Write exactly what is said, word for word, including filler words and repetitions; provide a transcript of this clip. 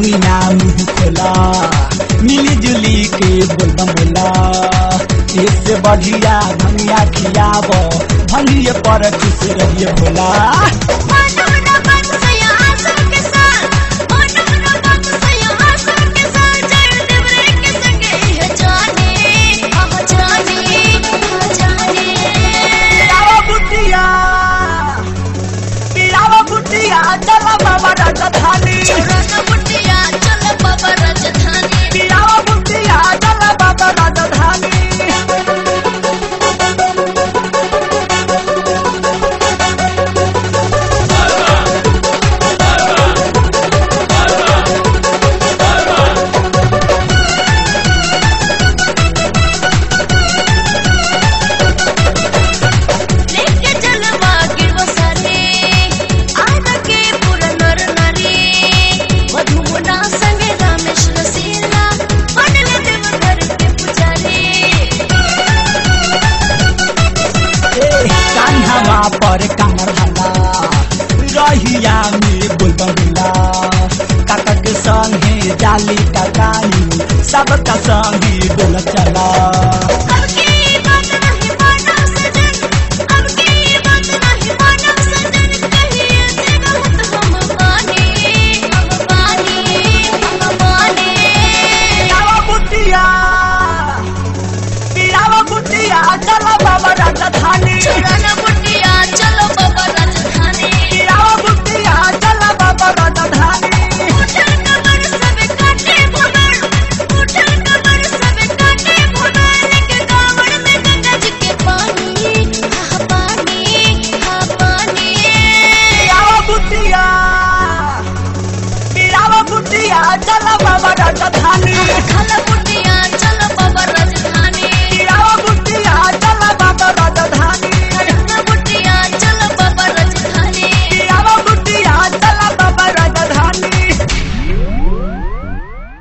धनिया मुँह खोला मिली जुली के बोलबम बोला इससे बढ़िया धनिया खियाब भंगिए पर खुश रहिए भोला। चल बाबा राजधानी बुटिया चल बाबा राजधानी पियावा बुटिया चल बाबा राजधानी। पर कमर हला रहिया में बोलबम बोला काका के संगे जाली का गानी सबका संगे डोल चला। अब की बात नहीं मानो सजन अब की बात नहीं मानो सजन कहिए से बहुत हम बानी हम बानी हम बानी। पियावा बुटिया पियावा बुटिया चल बाबा राजधानी चल बुटिया चलो बाबा राजधानी पियावा बुटिया चल बाबा राजधानी। उठल कमर सब काटे भुवर उठल कमर सब काटे भुवर के कावड़ में गंगा जी के पानी हा पानी हा पानी। पियावा बुटिया पियावा बुटिया चल बाबा राजधानी।